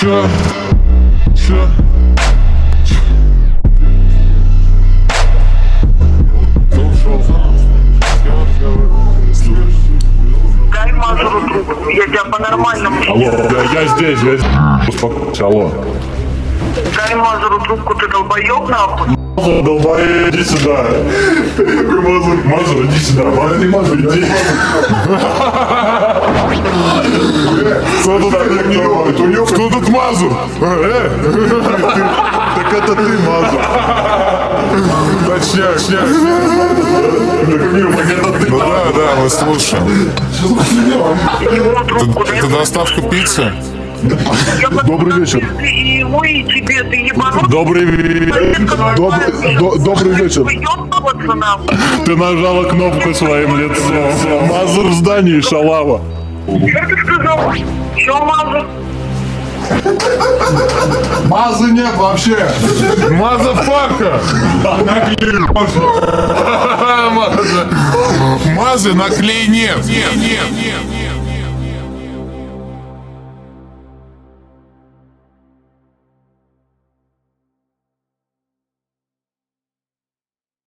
Чё? Дай Мазуру трубку, я тебя по-нормальному. Алло, я здесь. Успокойся, алло. Дай Мазуру трубку, ты долбоёб нахуй? Долбоёб, иди сюда. Мазур, иди сюда. Мазур, иди. Кто тут Мазур? Так это ты, Мазур. Точняк. Да, мы слушаем. Ему трубку дай. Это доставка пиццы? Я Добрый вечер. И ему, и тебе, ты ебанут? Добрый вечер. Вы ёбываться нахуй. Ты нажала кнопку своим лицом. Мазур в здании, шалава. Что ты сказал? Чё Мазур? Мазы нет вообще. Мазафака! Мазы наклей нет. Нет.